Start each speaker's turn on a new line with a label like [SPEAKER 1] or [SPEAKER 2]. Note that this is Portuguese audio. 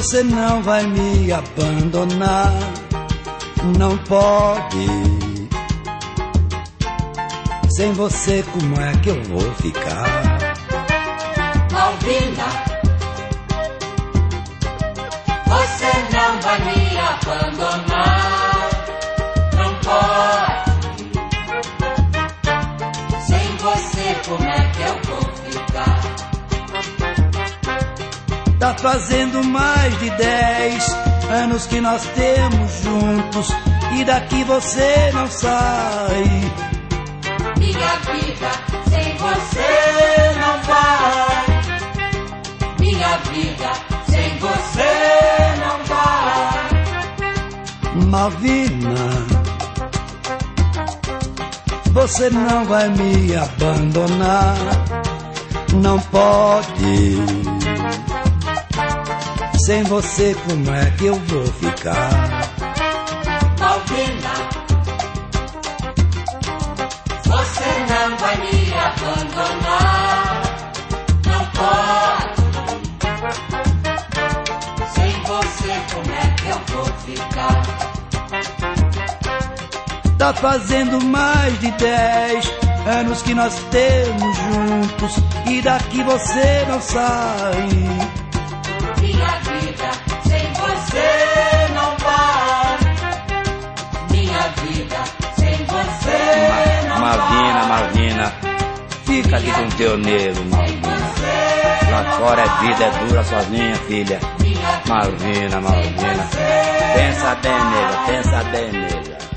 [SPEAKER 1] Você não vai me abandonar, não pode. Sem você como é que eu vou ficar?
[SPEAKER 2] Malvina, você não vai me abandonar, não pode. Sem você como é que eu vou ficar?
[SPEAKER 1] Tá fazendo mais de 10 anos que nós temos juntos, e daqui você não sai.
[SPEAKER 2] Minha vida sem você não vai. Minha vida sem você não vai.
[SPEAKER 1] Malvina, você não vai me abandonar, não pode. Sem você como é que eu vou ficar?
[SPEAKER 2] Malvina, você não vai me abandonar, não pode. Sem você como é que eu vou ficar?
[SPEAKER 1] Tá fazendo mais de 10 anos que nós temos juntos, e daqui você não sai.
[SPEAKER 2] Minha vida sem você não vai. Minha vida sem você não
[SPEAKER 3] Malvina,
[SPEAKER 2] vai.
[SPEAKER 3] Malvina, fica aqui com teu nego, Malvina. Lá fora é vida, é dura sozinha, filha. Malvina, Malvina. Pensa bem, nega, pensa bem, nega.